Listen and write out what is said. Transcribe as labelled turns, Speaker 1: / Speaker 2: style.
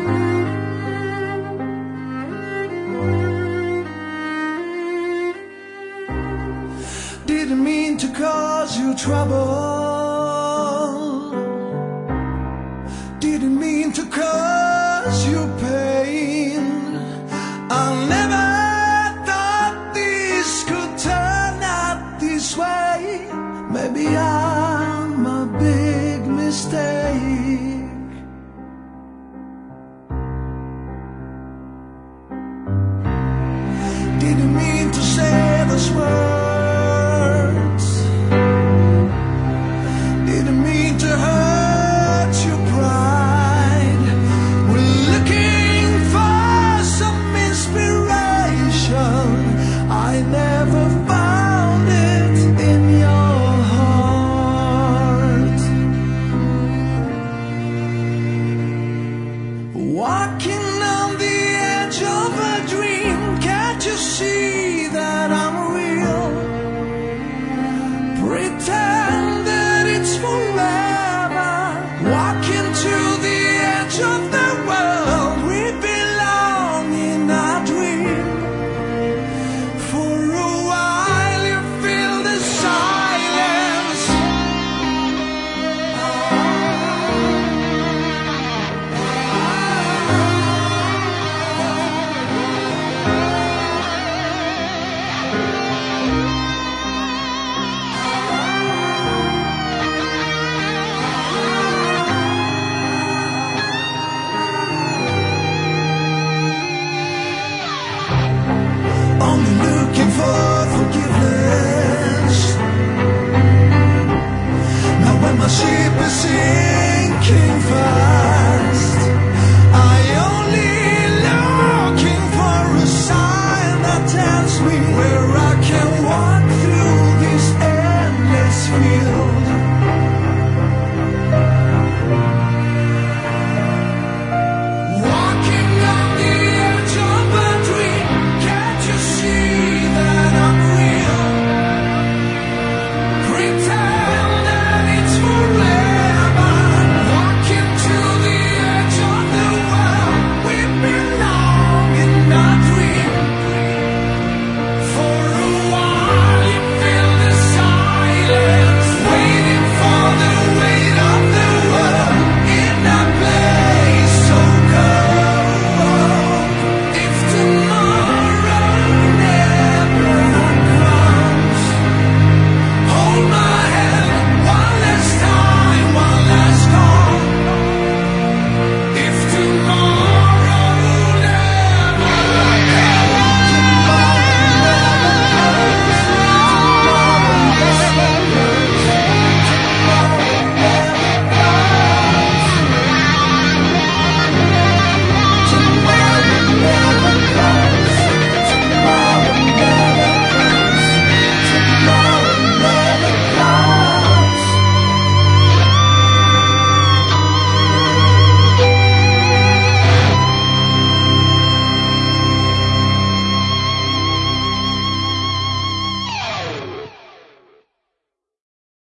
Speaker 1: Didn't mean to cause you trouble. Didn't mean to cause you pain. I never thought this could turn out this way. Maybe I'm a big mistake. Didn't mean to say those words. Didn't mean to hurt your pride. We're looking for some inspiration. I never found it in your heart. Walking on the edge of a dream, can't you see that I'm real? Pretend that it's forever. Walking to the edge of the world, we belong in a dream. For a while you feel the silence. Only looking for forgiveness. Now when my ship is sinking fast,